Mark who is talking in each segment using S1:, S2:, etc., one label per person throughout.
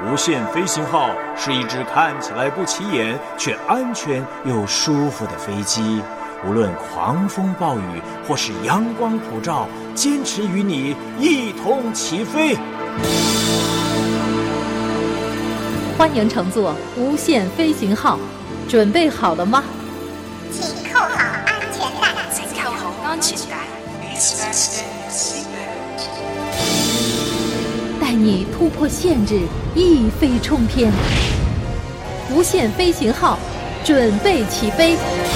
S1: 无限飞行号是一只看起来不起眼却安全又舒服的飞机，无论狂风暴雨或是阳光普照，坚持与你一同起飞。
S2: 欢迎乘坐无限飞行号，准备好了吗？
S3: 请扣好安全带。
S4: 请扣好安全帶。
S2: 带你突破限制，一飞冲天。无限飞行号，准备起飞。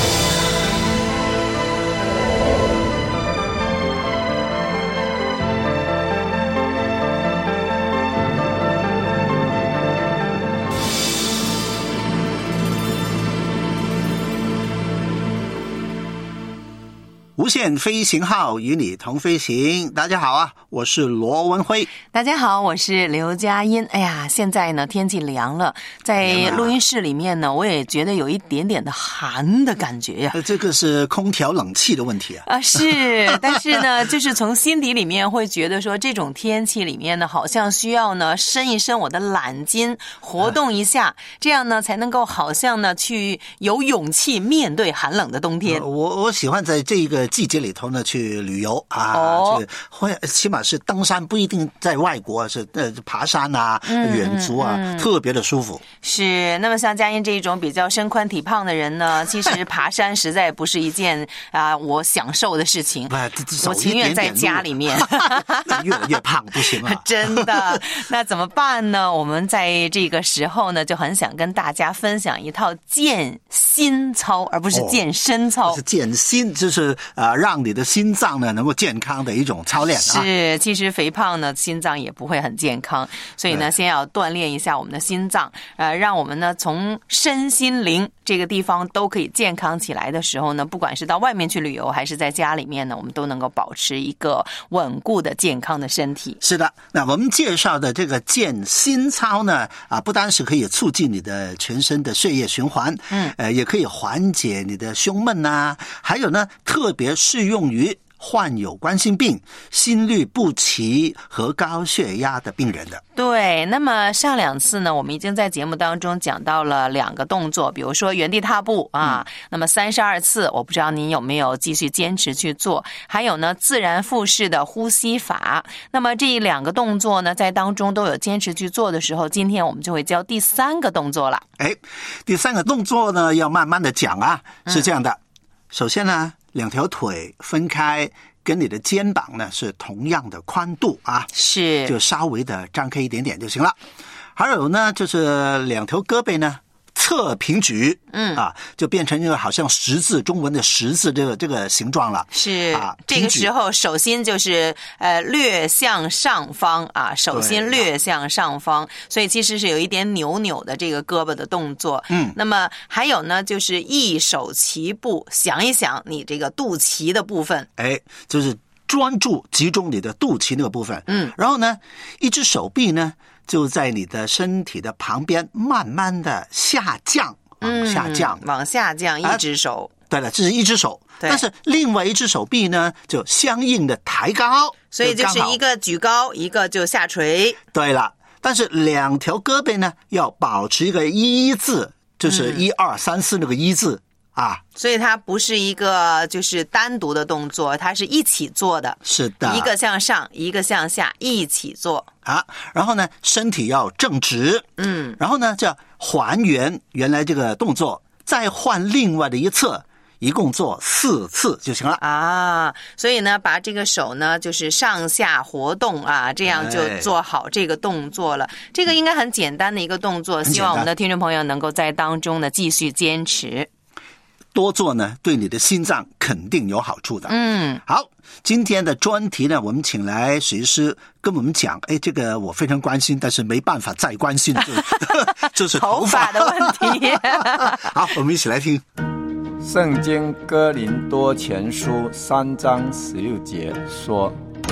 S5: 无限飞行号与你同飞行。大家好啊，我是罗文辉。
S4: 大家好，我是刘佳音。哎呀，现在呢天气凉了，在录音室里面呢，我也觉得有一点点的寒的感觉呀。
S5: 这个是空调冷气的问题啊。
S4: 是，但是呢，就是从心底里面会觉得说，这种天气里面呢，好像需要呢伸一伸我的懒筋，活动一下，这样呢才能够好像呢去有勇气面对寒冷的冬天。
S5: 我喜欢在这个季节里头呢去旅游啊，起码是登山，不一定在外国，是爬山啊，远足啊，特别的舒服。
S4: 是，那么像佳音这一种比较身宽体胖的人呢，其实爬山实在不是一件我享受的事情。我情愿在家里面。
S5: 越来越胖不行啊！
S4: 真的，那怎么办呢？我们在这个时候呢，就很想跟大家分享一套健心操，而不是健身操。
S5: 是健心，就是让你的心脏呢能够健康的一种操练啊。
S4: 是，其实肥胖呢，心脏也不会很健康，所以呢，先要锻炼一下我们的心脏，让我们呢从身心灵这个地方都可以健康起来的时候呢，不管是到外面去旅游，还是在家里面呢，我们都能够保持一个稳固的健康的身体。
S5: 是的，那我们介绍的这个健心操呢，不单是可以促进你的全身的血液循环，也可以缓解你的胸闷啊，还有呢，特别适用于患有冠心病、心律不齐和高血压的病人的。
S4: 对，那么上两次呢，我们已经在节目当中讲到了2个动作，比如说原地踏步啊，那么32次，我不知道您有没有继续坚持去做，还有呢自然腹式的呼吸法。那么这2个动作呢，在当中都有坚持去做的时候，今天我们就会教第3个动作了。
S5: 第3个动作呢，要慢慢的讲啊，是这样的。首先呢，2条腿分开，跟你的肩膀呢是同样的宽度啊，
S4: 是，
S5: 就稍微的张开一点点就行了。还有呢，就是2条胳膊呢侧平举，就变成一个好像十字，中文的十字这个形状了。
S4: 是这个时候手心就是略向上方啊，手心略向上方，所以其实是有一点扭扭的这个胳膊的动作。那么还有呢，就是一手齐步，想一想你这个肚脐的部分，
S5: 就是专注集中你的肚脐那个部分。然后呢，一只手臂呢就在你的身体的旁边慢慢的下降，
S4: 往下降，一只手。
S5: 对了，这是一只手，但是另外一只手臂呢就相应的抬高，
S4: 所以就是一个举高，一个就下垂。
S5: 对了，但是2条胳膊呢要保持一个一字，就是1、2、3、4那个一字啊。
S4: 所以它不是一个就是单独的动作，它是一起做的。
S5: 是的，
S4: 一个向上，一个向下，一起做
S5: 啊。然后呢，身体要正直，然后呢，就要还原原来这个动作，再换另外的一侧，一共做4次就行了
S4: 啊。所以呢，把这个手呢就是上下活动啊，这样就做好这个动作了。这个应该很简单的一个动作，希望我们的听众朋友能够在当中呢继续坚持。
S5: 多做呢，对你的心脏肯定有好处的。好，今天的专题呢，我们请来水师跟我们讲，这个我非常关心，但是没办法再关心，就是头发
S4: 的问题。
S5: 好，我们一起来听。
S6: 圣经哥林多前书3章16节说：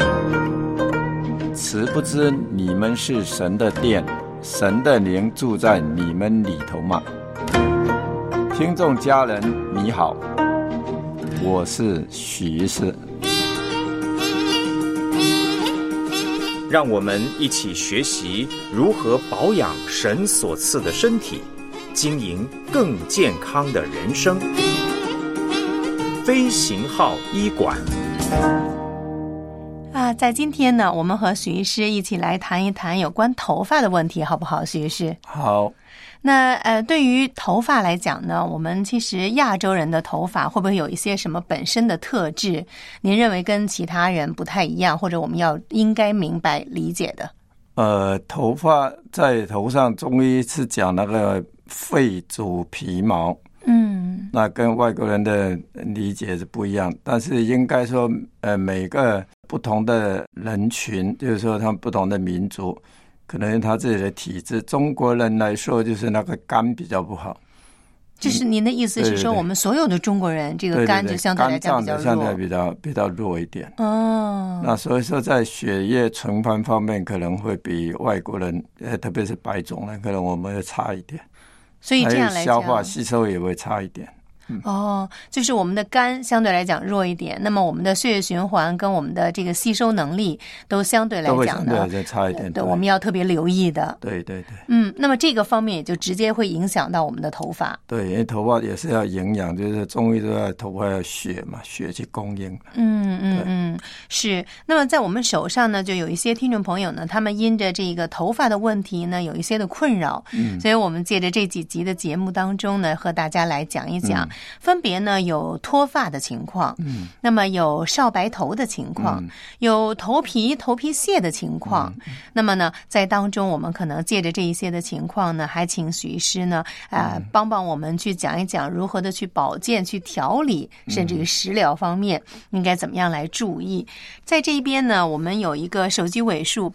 S6: 此不知你们是神的殿，神的灵住在你们里头吗？听众家人你好，我是许医师。
S1: 让我们一起学习如何保养神所赐的身体，经营更健康的人生。飞行号医馆
S4: 在今天呢，我们和许医师一起来谈一谈有关头发的问题，好不好，许医师？
S6: 好。
S4: 那对于头发来讲呢，我们其实亚洲人的头发会不会有一些什么本身的特质？您认为跟其他人不太一样，或者我们应该明白理解的？
S6: 头发在头上，中医是讲那个肺主皮毛，那跟外国人的理解是不一样，但是应该说，每个不同的人群，就是说他们不同的民族。可能他自己的体质，中国人来说就是那个肝比较不好。
S4: 就是您的意思是说，我们所有的中国人这个肝就相对来讲比较弱，
S6: 相对比较弱一点。那所以说在血液循环方面可能会比外国人，特别是白种人，可能我们会差一点。
S4: 所以这样来讲，
S6: 消化吸收也会差一点。
S4: 就是我们的肝相对来讲弱一点，那么我们的血液循环跟我们的这个吸收能力都相对来讲呢，
S6: 对，差一点。
S4: 对，我们要特别留意的。
S6: 对。
S4: 那么这个方面也就直接会影响到我们的头发。
S6: 对，因为头发也是要营养，就是中医都要头发要血嘛，血去供应。
S4: 是。那么在我们手上呢，就有一些听众朋友呢，他们因着这个头发的问题呢，有一些的困扰。所以我们借着这几集的节目当中呢，和大家来讲一讲。分别呢有脱发的情况，那么有少白头的情况，有头皮屑的情况。那么呢，在当中我们可能借着这一些的情况呢，还请许医师呢，帮我们去讲一讲如何的去保健、去调理，甚至于食疗方面应该怎么样来注意。在这一边呢，我们有一个手机尾数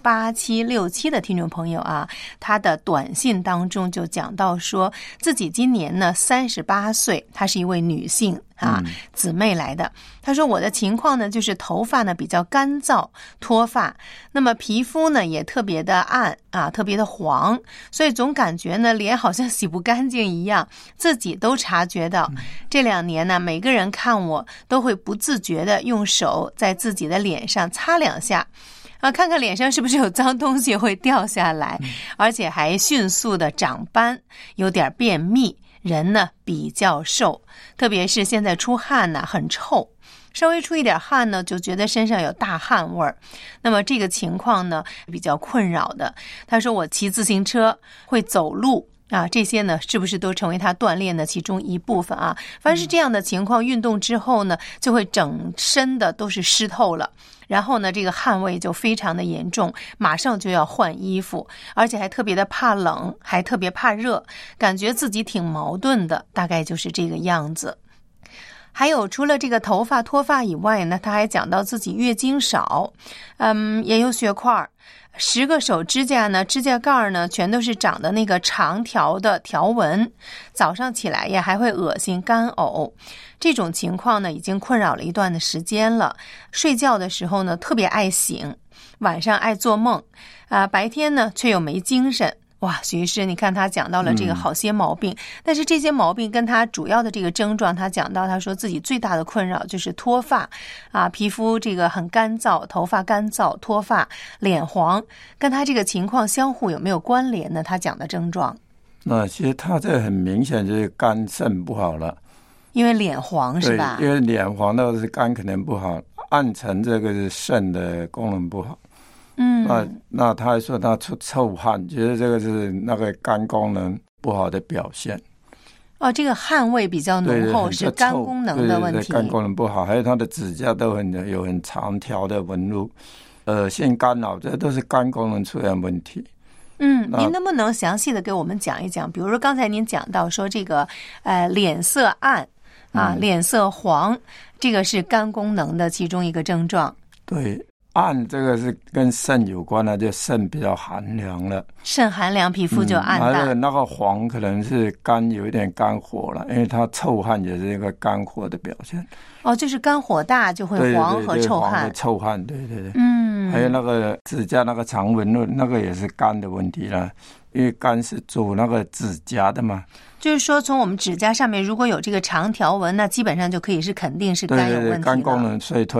S4: 8767的听众朋友啊，他的短信当中就讲到说，自己今年呢38岁，她是一位女性姊妹来的。她说我的情况呢，就是头发呢比较干燥脱发，那么皮肤呢也特别的暗特别的黄，所以总感觉呢脸好像洗不干净一样，自己都察觉到。这2年呢，每个人看我都会不自觉的用手在自己的脸上擦2下看看脸上是不是有脏东西会掉下来，而且还迅速的长斑，有点便秘，人呢比较瘦，特别是现在出汗呢很臭，稍微出一点汗呢就觉得身上有大汗味儿。那么这个情况呢比较困扰的。他说我骑自行车，会走路这些呢是不是都成为他锻炼的其中一部分凡是这样的情况，运动之后呢就会整身的都是湿透了，然后呢这个汗味就非常的严重，马上就要换衣服，而且还特别的怕冷，还特别怕热，感觉自己挺矛盾的，大概就是这个样子。还有除了这个头发脱发以外呢，他还讲到自己月经少，也有血块，10个手指甲呢，指甲盖呢全都是长的那个长条的条纹，早上起来也还会恶心干呕。这种情况呢已经困扰了一段的时间了，睡觉的时候呢特别爱醒，晚上爱做梦白天呢却又没精神。哇，许医师，你看他讲到了这个好些毛病，但是这些毛病跟他主要的这个症状，他讲到他说自己最大的困扰就是脱发皮肤这个很干燥，头发干燥脱发脸黄，跟他这个情况相互有没有关联呢？他讲的症状
S6: 那其实他这很明显就是肝肾不好了，
S4: 因为脸黄是吧？
S6: 对，因为脸黄那是肝可能不好，暗沉这个是肾的功能不好。那他还说他出臭汗，觉得这个是那个肝功能不好的表现。
S4: 这个汗味比较浓厚，是肝功能的问题。
S6: 对，肝功能不好，还有他的指甲都有很长条的纹路，性干扰，这都是肝功能出现问题。
S4: 您能不能详细的给我们讲一讲？比如说刚才您讲到说这个脸色暗脸色黄，这个是肝功能的其中一个症状。
S6: 对。暗这个是跟肾有关的，就肾比较寒凉了，
S4: 肾寒凉皮肤就暗淡。
S6: 那个黄可能是肝有一点肝火了，因为它臭汗也是一个肝火的表现。
S4: 就是肝火大就会黄和臭汗。
S6: 对，臭汗，对。还有那个指甲那个长纹路，那个也是肝的问题了，因为肝是主那个指甲的嘛。
S4: 就是说从我们指甲上面如果有这个长条纹，那基本上就可以是肯定是肝有问题了。
S6: 对，肝功能衰退了。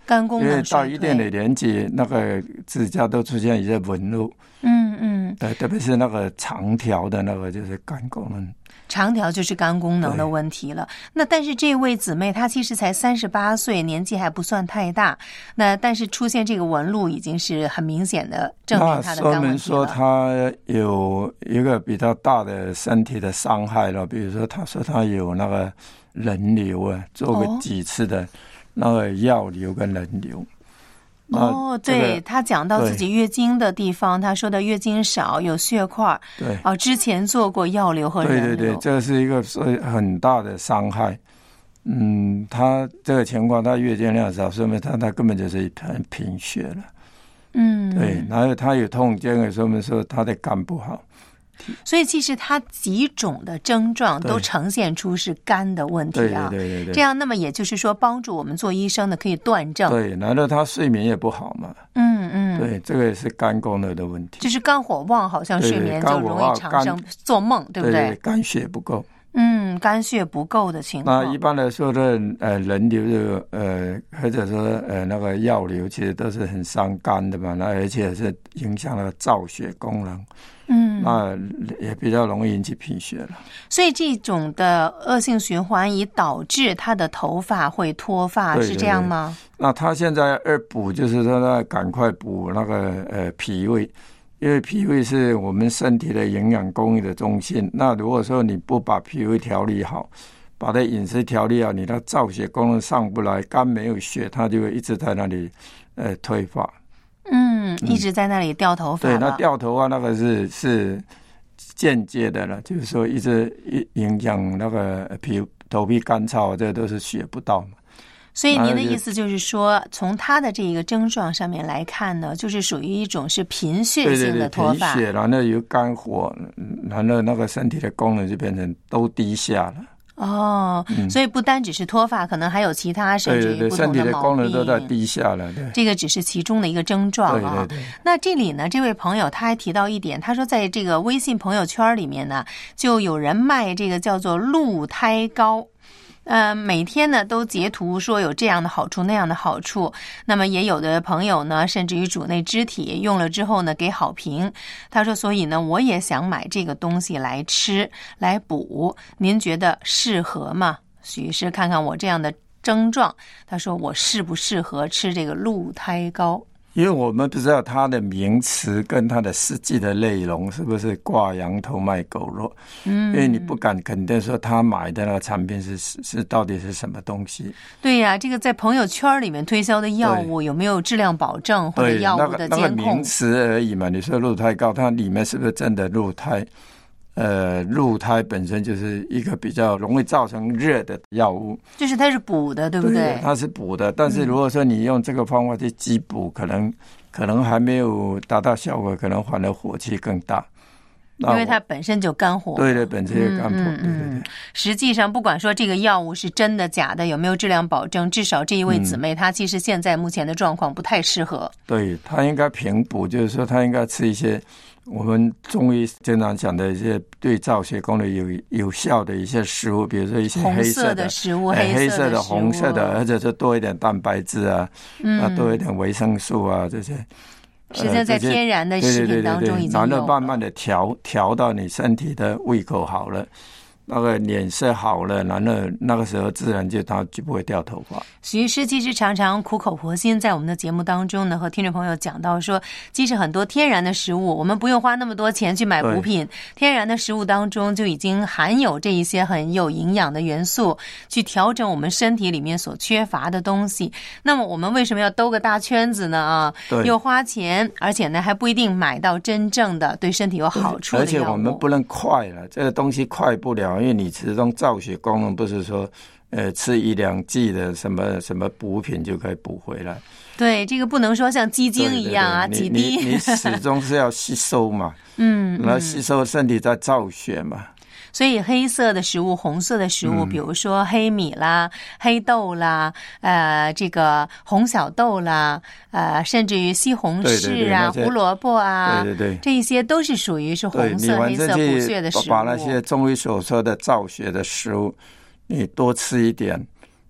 S4: 肝功能衰退，
S6: 因为到一定的年纪，那个指甲都出现一些纹路。对，特别是那个长条的那个就是肝功能。
S4: 长条就是肝功能的问题了。那但是这位姊妹她其实才38岁，年纪还不算太大，那但是出现这个纹路已经是很明显的证明她的肝问题了。那说明
S6: 说她有一个比较大的身体的伤害了，比如说她说她有那个人流啊，做过几次的那个药流跟人流。
S4: 对，他讲到自己月经的地方，他说的月经少，有血块。
S6: 对，
S4: 之前做过药流和人流。
S6: 对，这是一个很大的伤害。他这个情况，他月经量少，说明他根本就是很贫血了。对，然后他有痛经，也说明说他的肝不好。
S4: 所以其实它几种的症状都呈现出是肝的问题啊。
S6: 对。
S4: 这样，那么也就是说，帮助我们做医生的可以断症。
S6: 对，然后他睡眠也不好嘛。对，这个也是肝功能的问题。
S4: 就是肝火旺，好像睡眠就容易产生做梦，对不对？
S6: 肝血不够。
S4: 肝血不够的情况。
S6: 那一般来说的人流或者说那个药流，其实都是很伤肝的嘛。那而且是影响了造血功能。那也比较容易引起贫血了。
S4: 所以这种的恶性循环以导致他的头发会脱发，
S6: 对，
S4: 是这样吗？
S6: 那他现在补，就是说他赶快补那个脾胃，因为脾胃是我们身体的营养供应的中心。那如果说你不把脾胃调理好，把它饮食调理好，你的造血功能上不来，肝没有血，它就会一直在那里退化。
S4: 一直在那里掉头发。
S6: 对，那掉头发那个是间接的了，就是说一直影响那个头皮干燥，这都是血不到嘛。
S4: 所以您的意思就是说，从他的这个症状上面来看呢，就是属于一种是贫血性的脱发。
S6: 贫血，然后有肝火，然后那个身体的功能就变成都低下了。
S4: 所以不单只是脱发，可能还有其他甚至于不同的毛病，
S6: 身体的功能都在低下了。对，
S4: 这个只是其中的一个症状啊。
S6: 对。
S4: 那这里呢，这位朋友他还提到一点，他说在这个微信朋友圈里面呢，就有人卖这个叫做鹿胎膏。每天呢都截图说有这样的好处那样的好处，那么也有的朋友呢甚至于主内肢体用了之后呢给好评。他说所以呢我也想买这个东西来吃来补，您觉得适合吗？许医师，看看我这样的症状，他说我适不适合吃这个鹿胎膏？
S6: 因为我们不知道它的名词跟它的实际的内容是不是挂羊头卖狗肉，因为你不敢肯定说他买的那个产品是到底是什么东西。
S4: 对呀，这个在朋友圈里面推销的药物有没有质量保证或者药物的监控？
S6: 那个名词而已嘛。你说鹿胎膏，它里面是不是真的鹿胎？鹿胎本身就是一个比较容易造成热的药物，
S4: 就是它是补的，对不对？
S6: 它是补的，但是如果说你用这个方法去激补，可能还没有达到效果，可能反而火气更大。
S4: 因为它本身就肝火。
S6: 对，本身就肝火。对。
S4: 实际上不管说这个药物是真的假的，有没有质量保证，至少这一位姊妹她其实现在目前的状况不太适合。
S6: 对，她应该平补，就是说她应该吃一些我们中医经常讲的一些对造血功能有效的一些食物，比如说一些黑色的
S4: 食物，
S6: 黑色的、红色的，或者是多一点蛋白质啊，多一点维生素啊这些。
S4: 实际上在天然的食品当中已经有了，
S6: 然后慢慢的调到你身体的胃口好了，那个脸色好了，然后那个时候自然它就不会掉头发。
S4: 许医师其实常常苦口婆心在我们的节目当中呢，和听众朋友讲到说，其实很多天然的食物，我们不用花那么多钱去买补品，天然的食物当中就已经含有这一些很有营养的元素，去调整我们身体里面所缺乏的东西。那么我们为什么要兜个大圈子呢？又花钱，而且呢还不一定买到真正的对身体有好处的药物。
S6: 而且我们不能快了，这个东西快不了，因为你始终造血功能不是说吃1-2剂的什么补品就可以补回来。
S4: 对，这个不能说像鸡精一样啊，几滴。
S6: 你始终是要吸收嘛，然后吸收身体在造血嘛。
S4: 所以黑色的食物、红色的食物，比如说黑米啦、黑豆啦、这个红小豆啦、甚至于西红柿啊、胡萝卜啊，这一些都是属于是红色、黑色补血的食物。
S6: 把那些中医所说的造血的食物，你多吃一点，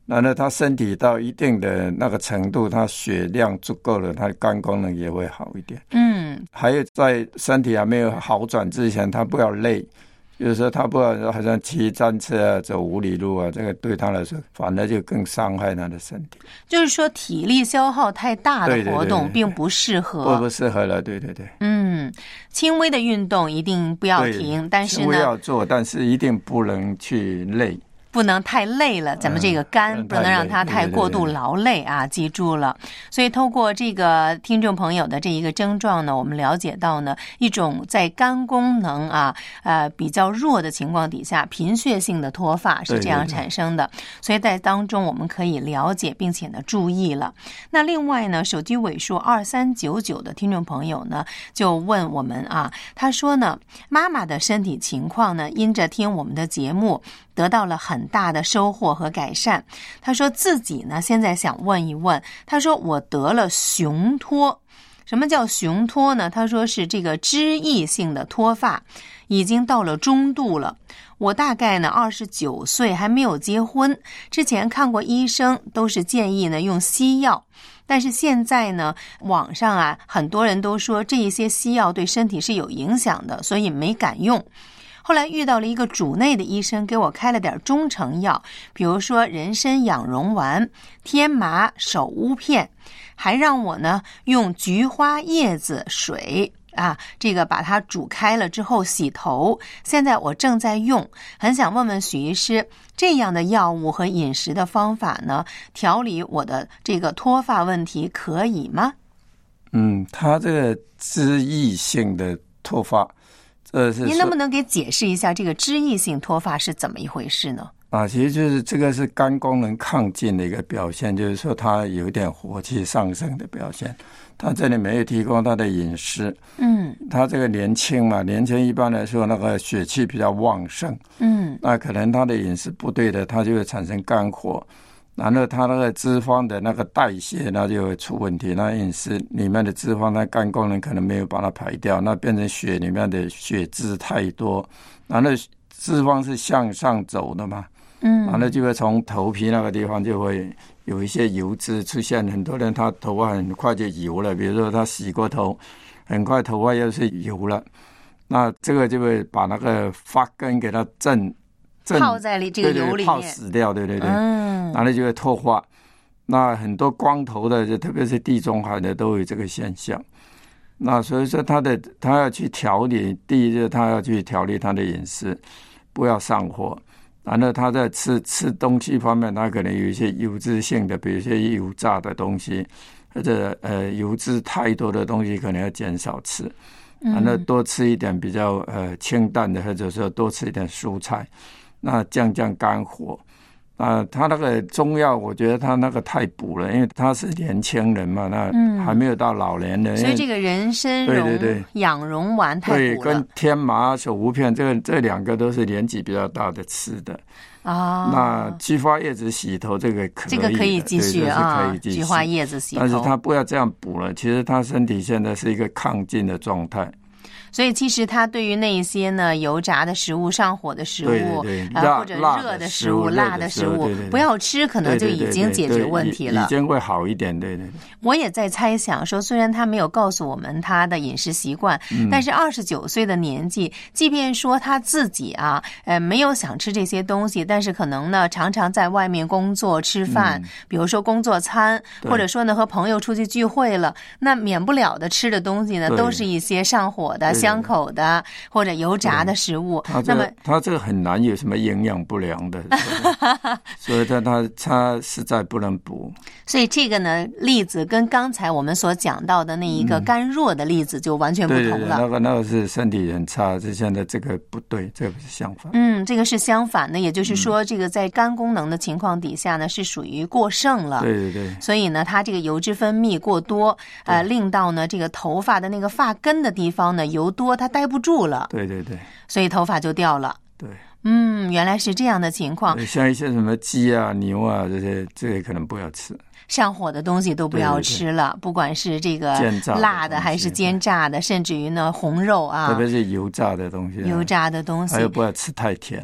S6: 然后他身体到一定的那个程度，他血量足够了，他肝功能也会好一点。还有在身体还没有好转之前，他不要累。就是说他不要好像骑单车啊，走5里路啊，这个对他来说反而就更伤害他的身体。
S4: 就是说体力消耗太大的活动并不适合。
S6: 不适合了，对对对。
S4: 轻微的运动一定不要停，但是呢，
S6: 轻微要做，但是一定不能去累。
S4: 不能太累了，咱们这个肝不能让它太过度劳累啊，记住了。所以透过这个听众朋友的这一个症状呢，我们了解到呢，一种在肝功能比较弱的情况底下，贫血性的脱发是这样产生的。所以在当中我们可以了解并且呢注意了。那另外呢，手机尾数2399的听众朋友呢就问我们他说呢，妈妈的身体情况呢，因着听我们的节目得到了很大的收获和改善。他说自己呢现在想问一问，他说我得了雄脱。什么叫雄脱呢？他说是这个脂溢性的脱发，已经到了中度了。我大概呢29岁，还没有结婚，之前看过医生，都是建议呢用西药，但是现在呢网上很多人都说这一些西药对身体是有影响的，所以没敢用。后来遇到了一个主内的医生，给我开了点中成药，比如说人参养荣丸、天麻手乌片，还让我呢用菊花叶子水这个把它煮开了之后洗头，现在我正在用。很想问问许医师，这样的药物和饮食的方法呢，调理我的这个脱发问题可以吗？
S6: 它这个脂溢性的脱发，
S4: 您能不能给解释一下这个脂溢性脱发是怎么一回事呢？
S6: 其实就是这个是肝功能亢进的一个表现，就是说它有点火气上升的表现。他这里没有提供他的饮食，他这个年轻嘛，年轻一般来说那个血气比较旺盛，那可能他的饮食不对的，他就会产生肝火。然后它那个脂肪的那个代谢那就会出问题，那饮食里面的脂肪那肝功能可能没有把它排掉，那变成血里面的血脂太多，然后脂肪是向上走的嘛，然后就会从头皮那个地方就会有一些油脂出现，很多人他头发很快就油了，比如说他洗过头，很快头发又是油了，那这个就会把那个发根给它
S4: 泡在这个油里面，
S6: 泡死掉，对对对，然后就会脱发。那很多光头的，特别是地中海的，都有这个现象。那所以说他要去调理，第一就是他要去调理他的饮食，不要上火。然后他在吃东西方面，他可能有一些油脂性的，比如一些油炸的东西，或者油脂太多的东西，可能要减少吃。然后多吃一点比较清淡的，或者说多吃一点蔬菜。那降肝火他那个中药我觉得他那个太补了，因为他是年轻人嘛，那还没有到老年人，
S4: 所以这个人参养荣丸太补了。对，
S6: 跟天麻手乌片这两个都是年纪比较大的吃的那菊花叶子洗头这个可以继续
S4: 菊花叶子洗头，
S6: 但是他不要这样补了，其实他身体现在是一个亢进的状态。
S4: 所以其实它对于那一些呢油炸的食物、上火的食物，或者热的食物、辣的食物，不要吃，可能就已经解决问题了，
S6: 已经会好一点。对对对。
S4: 我也在猜想说，虽然他没有告诉我们他的饮食习惯，但是29岁的年纪，即便说他自己没有想吃这些东西，但是可能呢常常在外面工作吃饭，比如说工作餐，或者说呢和朋友出去聚会了，那免不了的吃的东西呢都是一些上火的、香口的或者油炸的食物。那么
S6: 他这个很难有什么营养不良的所以他实在不能补。
S4: 所以这个呢例子跟刚才我们所讲到的那一个肝弱的例子就完全不同了。
S6: 对，那个是身体很差，现在这个不对，这个是相反。
S4: 这个是相反的，也就是说这个在肝功能的情况底下呢是属于过剩了。
S6: 对对对。
S4: 所以呢它这个油脂分泌过多令到呢这个头发的那个发根的地方呢油多，它待不住了。
S6: 对对对。
S4: 所以头发就掉了。
S6: 对。
S4: 原来是这样的情况。
S6: 像一些什么鸡啊、牛啊这些可能不要吃。
S4: 上火的东西都不要吃了，对对对，不管是这个辣的还是煎炸的，甚至于呢红肉啊，
S6: 特别是油炸的东西，
S4: 油炸的东西，
S6: 还有不要吃太甜。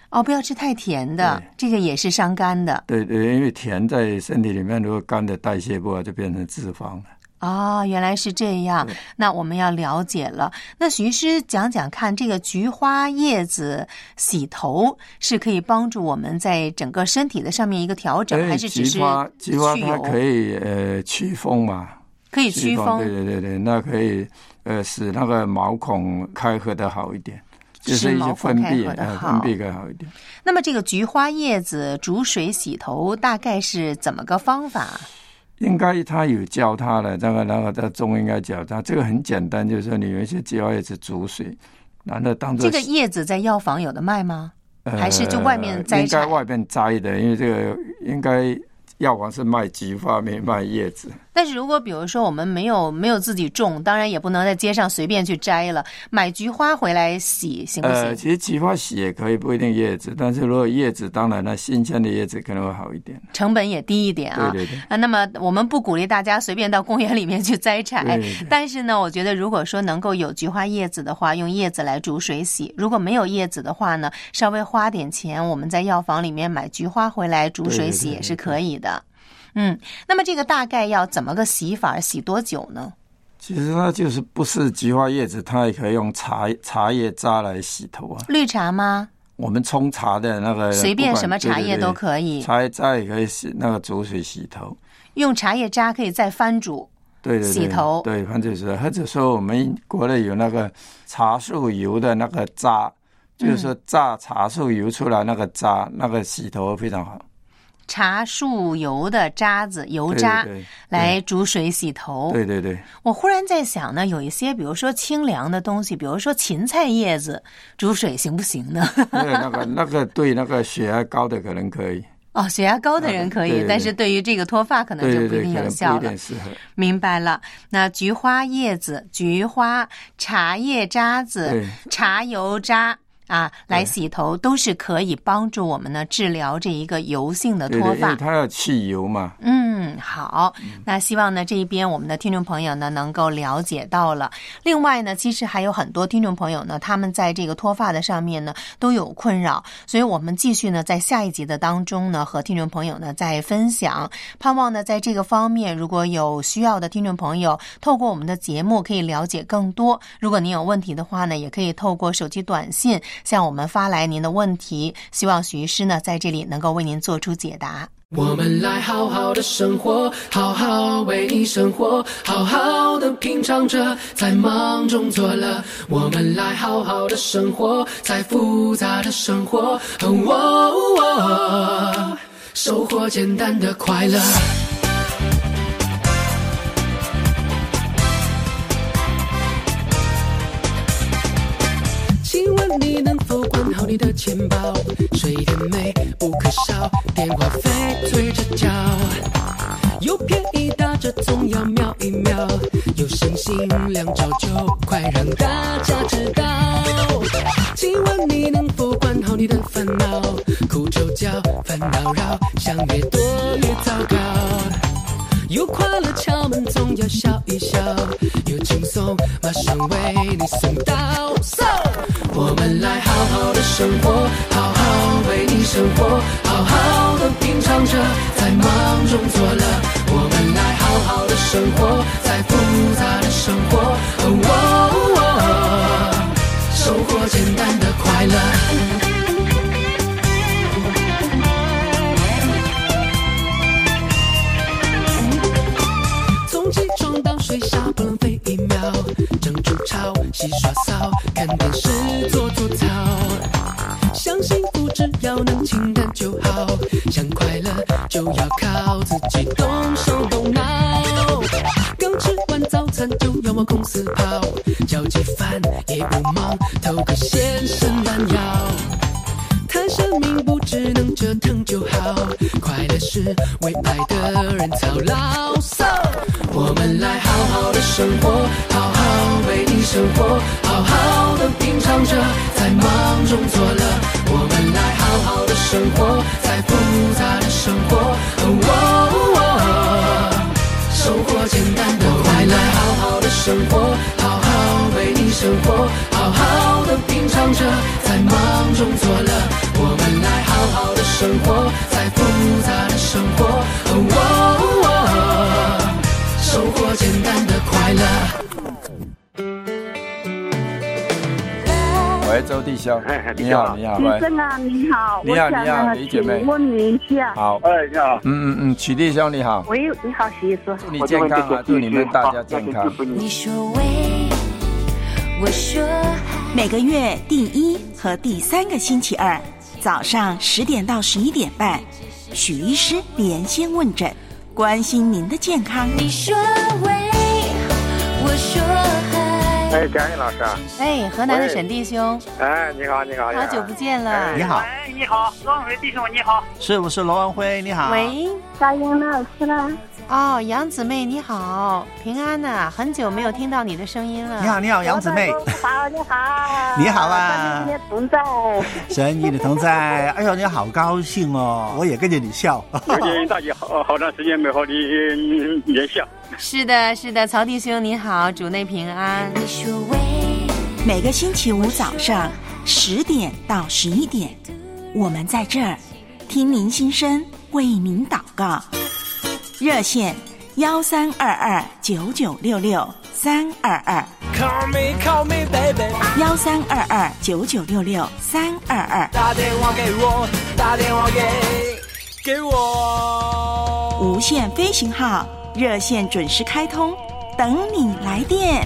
S4: 哦，不要吃太甜的，这个也是伤肝的。
S6: 对对，因为甜在身体里面，如果肝的代谢不好，就变成脂肪了。
S4: 哦，原来是这样。那我们要了解了。那徐医师讲讲看，这个菊花叶子洗头是可以帮助我们在整个身体的上面一个调整，还是只是
S6: 菊花它可以祛风嘛？
S4: 可以祛风。
S6: 对对对对，那可以使那个毛孔开合的好一点。就是一些分泌更好一点。
S4: 那么这个菊花叶子煮水洗头大概是怎么个方法？
S6: 应该他有教他的，那个在中应该教他。这个很简单，就是说你有一些菊花叶子煮水，然后当做
S4: 这个叶子在药房有的卖吗？还是就外面摘？
S6: 应该外面摘的，因为这个应该药房是卖菊花，没卖叶子。
S4: 但是如果比如说我们没有自己种，当然也不能在街上随便去摘了，买菊花回来洗行不行？
S6: 其实菊花洗也可以，不一定叶子，但是如果叶子，当然那新鲜的叶子可能会好一点，
S4: 成本也低一点啊。
S6: 对对对。
S4: 那么我们不鼓励大家随便到公园里面去摘采，
S6: 对对对，
S4: 但是呢，我觉得如果说能够有菊花叶子的话，用叶子来煮水洗；如果没有叶子的话呢，稍微花点钱，我们在药房里面买菊花回来煮水洗也是可以的。那么这个大概要怎么个洗法？洗多久呢？
S6: 其实它就是不是菊花叶子，它也可以用茶叶渣来洗头啊。
S4: 绿茶吗？
S6: 我们冲茶的那个，
S4: 随便什么茶叶都可以。
S6: 对对对，茶叶渣也可以洗，那个煮水洗头。
S4: 用茶叶渣可以再翻煮，
S6: 对对对，洗头。对，翻煮水，或者说我们国内有那个茶树油的那个渣，就是说榨茶树油出来那个渣，那个洗头非常好。
S4: 茶树油的渣子，油渣，对对对，来煮水洗头。
S6: 对对对。
S4: 我忽然在想呢，有一些比如说清凉的东西，比如说芹菜叶子煮水行不行呢？
S6: 对，那个对那个血压高的可能可以。
S4: 哦，血压高的人可以，对对对，但是对于这个脱发可能就不一定有效了。
S6: 对对对，可能不一定适合。
S4: 明白了。那菊花叶子、菊花、茶叶渣子、茶油渣来洗头都是可以帮助我们呢治疗这一个油性的脱发。
S6: 对对，因为它要去油嘛。
S4: 好，那希望呢这一边我们的听众朋友呢能够了解到了。另外呢，其实还有很多听众朋友呢，他们在这个脱发的上面呢都有困扰，所以我们继续呢在下一集的当中呢和听众朋友呢再分享。盼望呢在这个方面，如果有需要的听众朋友，透过我们的节目可以了解更多。如果您有问题的话呢，也可以透过手机短信向我们发来您的问题，希望许医师呢在这里能够为您做出解答。
S7: 我们来好好的生活，好好为你生活，好好的品尝着在忙中作乐。我们来好好的生活，在复杂的生活，收获简单的快乐。请问你能否管好你的钱包？水电煤不可少，电话费催着缴，有便宜打折总要瞄一瞄，有声信2兆9，快让大家知道。请问你能否管好你的烦恼？哭就叫，烦恼扰，想越多越糟糕。有快乐敲门总要笑一笑，有轻松马上为你送到。我们来好好的生活，好好为你生活，好好的品尝着在忙中作乐。我们来好好的生活，在复杂的生活，收获简单的快乐。起床到睡下不浪费1秒，蒸煮炒洗刷扫，看电视做做操。想幸福只要能情感就好，想快乐就要靠自己动手动脑。刚吃完早餐就要往公司跑，交际饭也不忙，偷个先生懒腰。谈生命不只能折腾就好，快乐是为爱的人操劳。我们来好好的生活，好好为你生活，好好的品尝着在忙中作乐。我们来好好的生活，在复杂的生活，收获简单的快乐。好好的生活，好好为你生活，好好的品尝着在忙中作乐。我们
S6: 喂，周弟兄，你好，你好，
S8: 医生啊，你好，
S6: 你好，你好，李姐妹，
S8: 问你一下，
S6: 好，
S9: 你好，
S6: 曲弟兄你好，
S8: 喂，你好，徐医生，
S6: 祝你健康啊，祝你们大家健康。
S10: 你说喂，我说每个月第1和第3个星期二早上10点到11点半，许医师连线问诊，关心您的健康。你说喂，我说嗨。
S9: 佳音老师啊。
S4: 河南的沈弟兄。
S9: 你好，你好，
S4: 好久不见了。
S5: 你好。
S9: 你好，罗文辉弟兄，你好。
S5: 是不是罗文辉？你好。
S4: 喂，
S8: 佳音老师啦。
S4: 杨姊妹你好，平安呐，很久没有听到你的声音了。
S5: 你好，你好，杨姊妹。
S8: 好，你好。
S5: 你好啊。
S8: 神与你同在。
S5: 神与你同在。哎呦，你好高兴哦，我也跟着你笑。
S9: 大姐好长时间没和你联系。
S4: 是的，是的，曹弟兄你好，主内平安。
S10: 你说喂，每个星期五早上10点到11点，我们在这儿听您心声，为您祷告。热线132299663222，1322996632，
S7: 打电话给我，打电话给我。
S10: 无线飞行号热线准时开通，等你来电。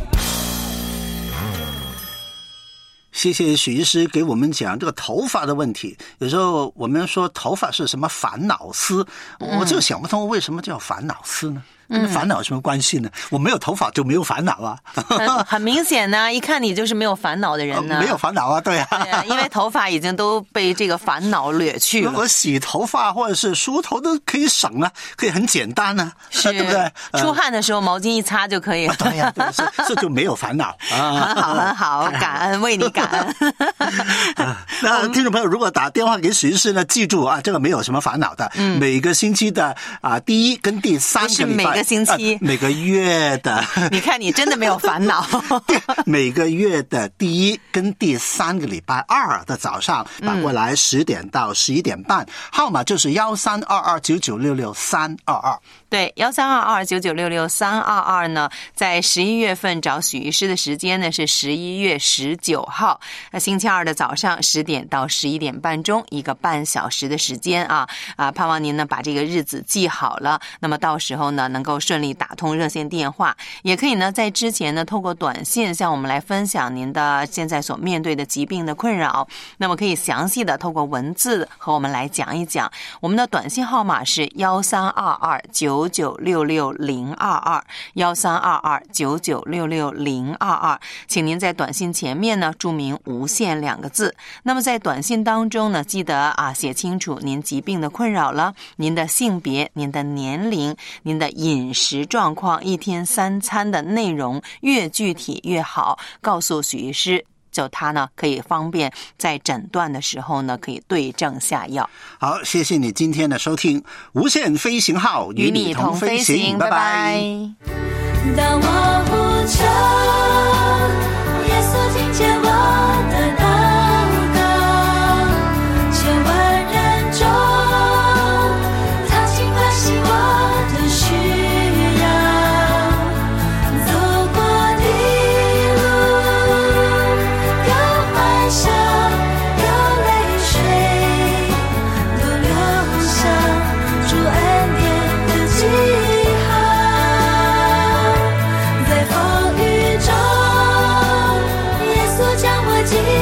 S5: 谢谢许医师给我们讲这个头发的问题。有时候我们说头发是什么烦恼丝，我就想不通为什么叫烦恼丝呢？跟烦恼有什么关系呢？我没有头发就没有烦恼啊。
S4: 很明显呢，一看你就是没有烦恼的人呢。
S5: 没有烦恼啊，对啊。
S4: 对啊，因为头发已经都被这个烦恼掠去了。
S5: 我洗头发或者是梳头都可以省啊，可以很简单啊，对不对？
S4: 出汗的时候毛巾一擦就可以了。
S5: 对呀，对，这就没有烦恼啊。
S4: 很好，很好，感恩，为你感恩。
S5: 那听众朋友如果打电话给许医师呢，记住啊，这个没有什么烦恼的。每个星期的第1跟第3个礼拜，
S4: 是每个星期，
S5: 每个月的。
S4: 你看你真的没有烦恼。
S5: 每个月的第1跟第3个礼拜二的早上打过来10点到11点半，号码就是132299663222。
S4: 对，132299663222呢，在11月份找许医师的时间呢是11月19号，星期二的早上10点到11点半钟，1个半小时的时间啊，盼望您呢把这个日子记好了，那么到时候呢能够顺利打通热线电话，也可以呢在之前呢透过短信向我们来分享您的现在所面对的疾病的困扰，那么可以详细的透过文字和我们来讲一讲。我们的短信号码是1322996022，1322996022，请您在短信前面呢注明无限2个字。那么在短信当中呢，记得写清楚您疾病的困扰了，您的性别、您的年龄、您的饮食状况、1天3餐的内容，越具体越好，告诉许医师，就他呢可以方便在诊断的时候呢可以对症下药。
S5: 好，谢谢你今天的收听，无限飞行号与你同飞行，拜拜。
S10: 当我呼求，耶稣听见我的祷告，千万人中，他尽关心我的需要，走过的路有欢笑，有泪水，都留下主恩典的记号，在风雨中，耶稣将我紧